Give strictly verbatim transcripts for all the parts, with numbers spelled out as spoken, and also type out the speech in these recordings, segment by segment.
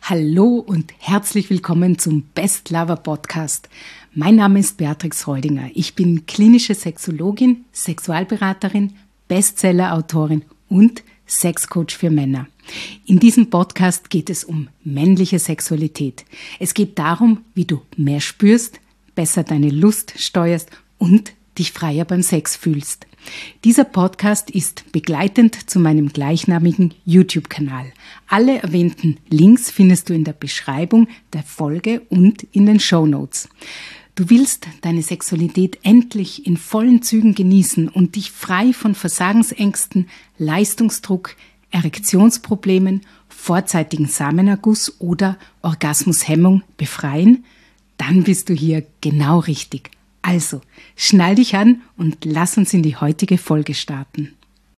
Hallo und herzlich willkommen zum Best Lover Podcast. Mein Name ist Beatrix Reudinger. Ich bin klinische Sexologin, Sexualberaterin, Bestseller-Autorin und Sexcoach für Männer. In diesem Podcast geht es um männliche Sexualität. Es geht darum, wie du mehr spürst, besser deine Lust steuerst und dich freier beim Sex fühlst. Dieser Podcast ist begleitend zu meinem gleichnamigen YouTube-Kanal. Alle erwähnten Links findest du in der Beschreibung der Folge und in den Shownotes. Du willst deine Sexualität endlich in vollen Zügen genießen und dich frei von Versagensängsten, Leistungsdruck, Erektionsproblemen, vorzeitigen Samenerguss oder Orgasmushemmung befreien? Dann bist du hier genau richtig. Also, schnall dich an und lass uns in die heutige Folge starten.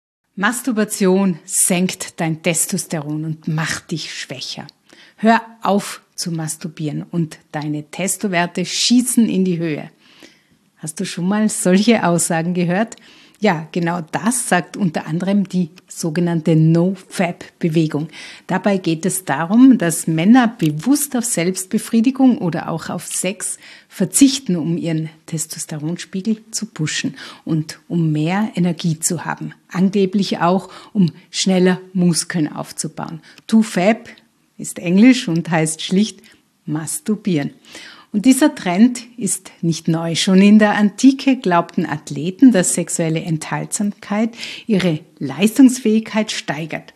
Masturbation senkt dein Testosteron und macht dich schwächer. Hör auf zu masturbieren und deine Testowerte schießen in die Höhe. Hast du schon mal solche Aussagen gehört? Ja, genau das sagt unter anderem die sogenannte No-Fap-Bewegung. Dabei geht es darum, dass Männer bewusst auf Selbstbefriedigung oder auch auf Sex verzichten, um ihren Testosteronspiegel zu pushen und um mehr Energie zu haben. Angeblich auch, um schneller Muskeln aufzubauen. To-Fap ist Englisch und heißt schlicht masturbieren. Und dieser Trend ist nicht neu. Schon in der Antike glaubten Athleten, dass sexuelle Enthaltsamkeit ihre Leistungsfähigkeit steigert.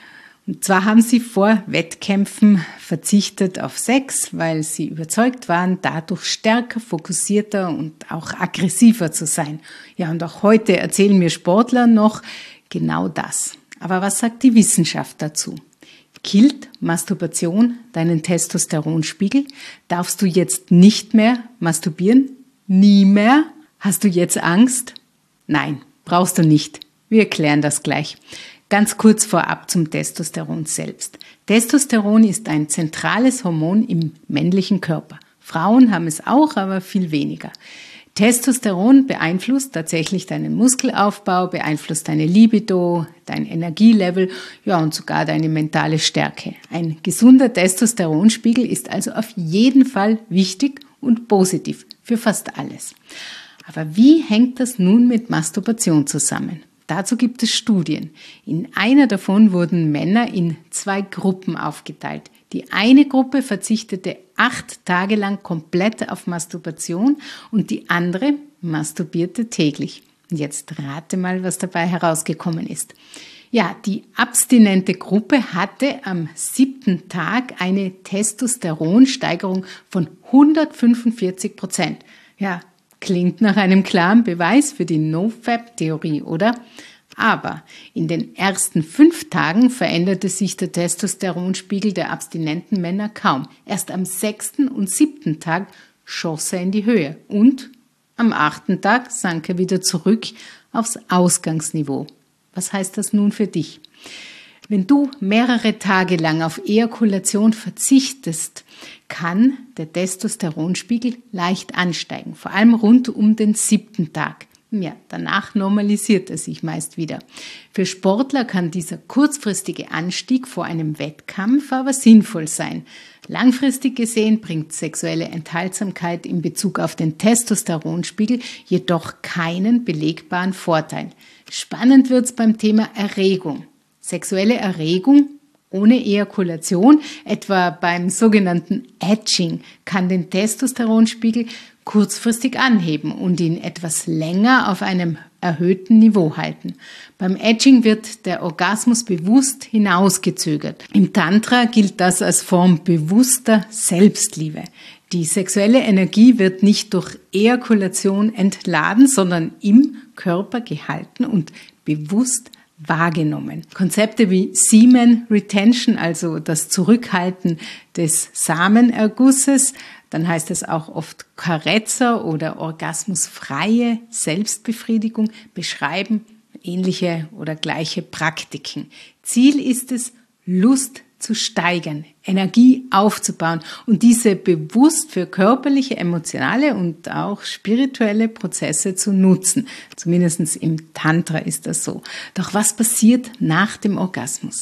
Und zwar haben sie vor Wettkämpfen verzichtet auf Sex, weil sie überzeugt waren, dadurch stärker, fokussierter und auch aggressiver zu sein. Ja, und auch heute erzählen mir Sportler noch genau das. Aber was sagt die Wissenschaft dazu? Killt Masturbation deinen Testosteronspiegel? Darfst du jetzt nicht mehr masturbieren? Nie mehr? Hast du jetzt Angst? Nein, brauchst du nicht. Wir klären das gleich. Ganz kurz vorab zum Testosteron selbst. Testosteron ist ein zentrales Hormon im männlichen Körper. Frauen haben es auch, aber viel weniger. Testosteron beeinflusst tatsächlich deinen Muskelaufbau, beeinflusst deine Libido, dein Energielevel, ja und sogar deine mentale Stärke. Ein gesunder Testosteronspiegel ist also auf jeden Fall wichtig und positiv für fast alles. Aber wie hängt das nun mit Masturbation zusammen? Dazu gibt es Studien. In einer davon wurden Männer in zwei Gruppen aufgeteilt. Die eine Gruppe verzichtete acht Tage lang komplett auf Masturbation und die andere masturbierte täglich. Und jetzt rate mal, was dabei herausgekommen ist. Ja, die abstinente Gruppe hatte am siebten Tag eine Testosteronsteigerung von hundertfünfundvierzig Prozent. Ja, klingt nach einem klaren Beweis für die No-Fap-Theorie, oder? Aber in den ersten fünf Tagen veränderte sich der Testosteronspiegel der abstinenten Männer kaum. Erst am sechsten und siebten Tag schoss er in die Höhe und am achten Tag sank er wieder zurück aufs Ausgangsniveau. Was heißt das nun für dich? Wenn du mehrere Tage lang auf Ejakulation verzichtest, kann der Testosteronspiegel leicht ansteigen, vor allem rund um den siebten Tag. Ja, danach normalisiert er sich meist wieder. Für Sportler kann dieser kurzfristige Anstieg vor einem Wettkampf aber sinnvoll sein. Langfristig gesehen bringt sexuelle Enthaltsamkeit in Bezug auf den Testosteronspiegel jedoch keinen belegbaren Vorteil. Spannend wird's beim Thema Erregung. Sexuelle Erregung ohne Ejakulation, etwa beim sogenannten Edging, kann den Testosteronspiegel kurzfristig anheben und ihn etwas länger auf einem erhöhten Niveau halten. Beim Edging wird der Orgasmus bewusst hinausgezögert. Im Tantra gilt das als Form bewusster Selbstliebe. Die sexuelle Energie wird nicht durch Ejakulation entladen, sondern im Körper gehalten und bewusst wahrgenommen. Konzepte wie Semen Retention, also das Zurückhalten des Samenergusses, dann heißt es auch oft Carezzer oder orgasmusfreie Selbstbefriedigung, beschreiben ähnliche oder gleiche Praktiken. Ziel ist es, Lust zu steigern, Energie aufzubauen und diese bewusst für körperliche, emotionale und auch spirituelle Prozesse zu nutzen. Zumindest im Tantra ist das so. Doch was passiert nach dem Orgasmus?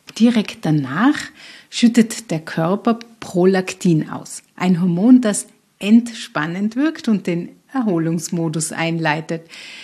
Direkt danach schüttet der Körper Prolaktin aus, ein Hormon, das entspannend wirkt und den Erholungsmodus einleitet.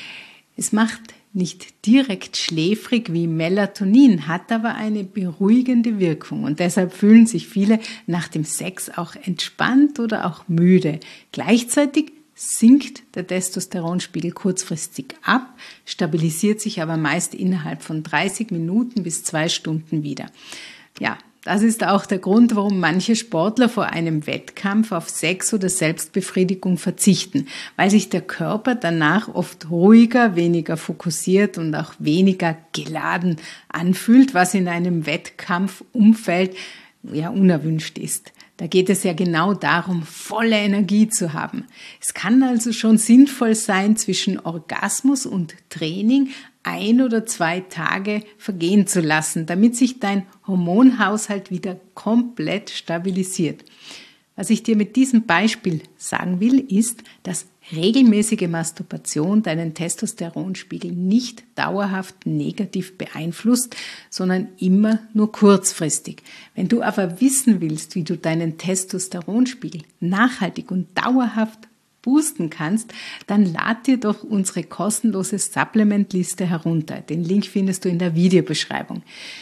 Es macht nicht direkt schläfrig wie Melatonin, hat aber eine beruhigende Wirkung und deshalb fühlen sich viele nach dem Sex auch entspannt oder auch müde. Gleichzeitig sinkt der Testosteronspiegel kurzfristig ab, stabilisiert sich aber meist innerhalb von dreißig Minuten bis zwei Stunden wieder. Ja, das ist auch der Grund, warum manche Sportler vor einem Wettkampf auf Sex oder Selbstbefriedigung verzichten, weil sich der Körper danach oft ruhiger, weniger fokussiert und auch weniger geladen anfühlt, was in einem Wettkampfumfeld ja unerwünscht ist. Da geht es ja genau darum, volle Energie zu haben. Es kann also schon sinnvoll sein, zwischen Orgasmus und Training ein oder zwei Tage vergehen zu lassen, damit sich dein Hormonhaushalt wieder komplett stabilisiert. Was ich dir mit diesem Beispiel sagen will, ist, dass regelmäßige Masturbation deinen Testosteronspiegel nicht dauerhaft negativ beeinflusst, sondern immer nur kurzfristig. Wenn du aber wissen willst, wie du deinen Testosteronspiegel nachhaltig und dauerhaft boosten kannst, dann lad dir doch unsere kostenlose Supplement-Liste herunter. Den Link findest du in der Videobeschreibung.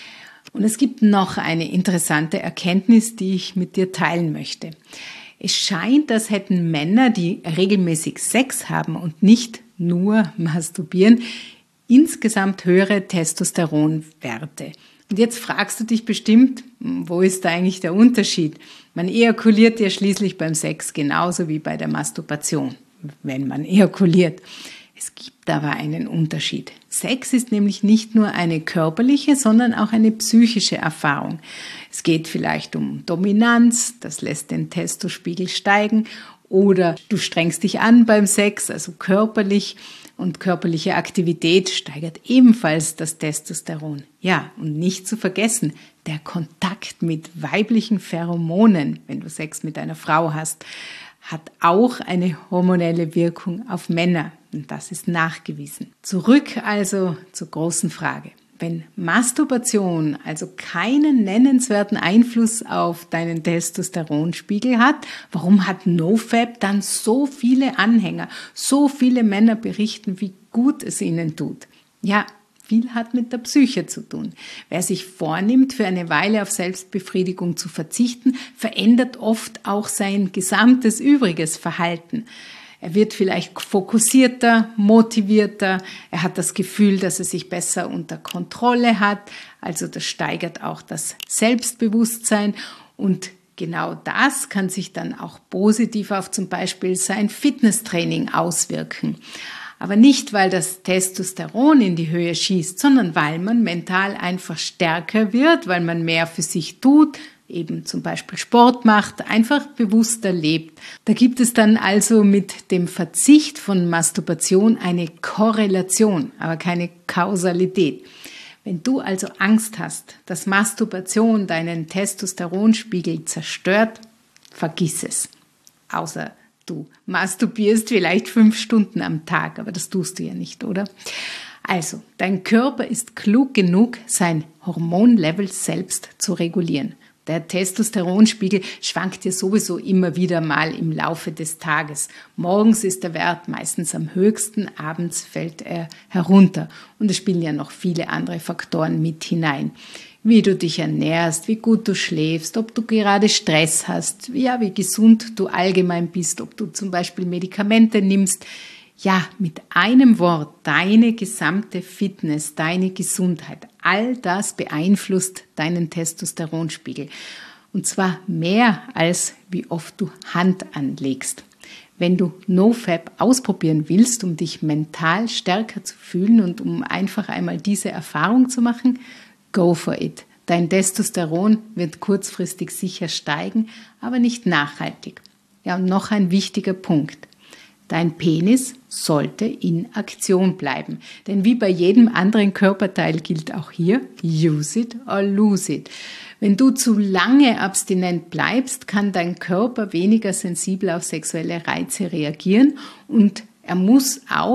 Und es gibt noch eine interessante Erkenntnis, die ich mit dir teilen möchte. Es scheint, als hätten Männer, die regelmäßig Sex haben und nicht nur masturbieren, insgesamt höhere Testosteronwerte. Und jetzt fragst du dich bestimmt, wo ist da eigentlich der Unterschied? Man ejakuliert ja schließlich beim Sex genauso wie bei der Masturbation, wenn man ejakuliert. Es gibt aber einen Unterschied. Sex ist nämlich nicht nur eine körperliche, sondern auch eine psychische Erfahrung. Es geht vielleicht um Dominanz, das lässt den Testospiegel steigen, oder du strengst dich an beim Sex, also körperlich, und körperliche Aktivität steigert ebenfalls das Testosteron. Ja, und nicht zu vergessen, der Kontakt mit weiblichen Pheromonen, wenn du Sex mit einer Frau hast, hat auch eine hormonelle Wirkung auf Männer. Und das ist nachgewiesen. Zurück also zur großen Frage. Wenn Masturbation also keinen nennenswerten Einfluss auf deinen Testosteronspiegel hat, warum hat NoFap dann so viele Anhänger? So viele Männer berichten, wie gut es ihnen tut. Ja, viel hat mit der Psyche zu tun. Wer sich vornimmt, für eine Weile auf Selbstbefriedigung zu verzichten, verändert oft auch sein gesamtes übriges Verhalten. Er wird vielleicht fokussierter, motivierter, er hat das Gefühl, dass er sich besser unter Kontrolle hat, also das steigert auch das Selbstbewusstsein und genau das kann sich dann auch positiv auf zum Beispiel sein Fitnesstraining auswirken. Aber nicht, weil das Testosteron in die Höhe schießt, sondern weil man mental einfach stärker wird, weil man mehr für sich tut, eben zum Beispiel Sport macht, einfach bewusster lebt. Da gibt es dann also mit dem Verzicht von Masturbation eine Korrelation, aber keine Kausalität. Wenn du also Angst hast, dass Masturbation deinen Testosteronspiegel zerstört, vergiss es. Außer du masturbierst vielleicht fünf Stunden am Tag, aber das tust du ja nicht, oder? Also, dein Körper ist klug genug, sein Hormonlevel selbst zu regulieren. Der Testosteronspiegel schwankt ja sowieso immer wieder mal im Laufe des Tages. Morgens ist der Wert meistens am höchsten, abends fällt er herunter. Und es spielen ja noch viele andere Faktoren mit hinein. Wie du dich ernährst, wie gut du schläfst, ob du gerade Stress hast, ja, wie gesund du allgemein bist, ob du zum Beispiel Medikamente nimmst. Ja, mit einem Wort, deine gesamte Fitness, deine Gesundheit, all das beeinflusst deinen Testosteronspiegel. Und zwar mehr, als wie oft du Hand anlegst. Wenn du NoFap ausprobieren willst, um dich mental stärker zu fühlen und um einfach einmal diese Erfahrung zu machen, go for it. Dein Testosteron wird kurzfristig sicher steigen, aber nicht nachhaltig. Ja, und noch ein wichtiger Punkt. Dein Penis sollte in Aktion bleiben. Denn wie bei jedem anderen Körperteil gilt auch hier, use it or lose it. Wenn du zu lange abstinent bleibst, kann dein Körper weniger sensibel auf sexuelle Reize reagieren und er muss auch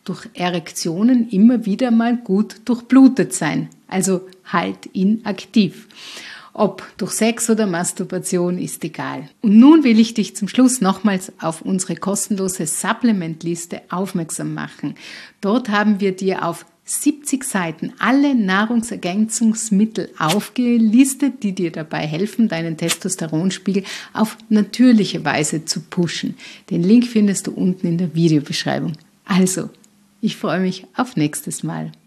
durch Erektionen immer wieder mal gut durchblutet sein, also halt inaktiv. Ob durch Sex oder Masturbation ist egal. Und nun will ich dich zum Schluss nochmals auf unsere kostenlose Supplement-Liste aufmerksam machen. Dort haben wir dir auf siebzig Seiten alle Nahrungsergänzungsmittel aufgelistet, die dir dabei helfen, deinen Testosteronspiegel auf natürliche Weise zu pushen. Den Link findest du unten in der Videobeschreibung. Also, ich freue mich auf nächstes Mal.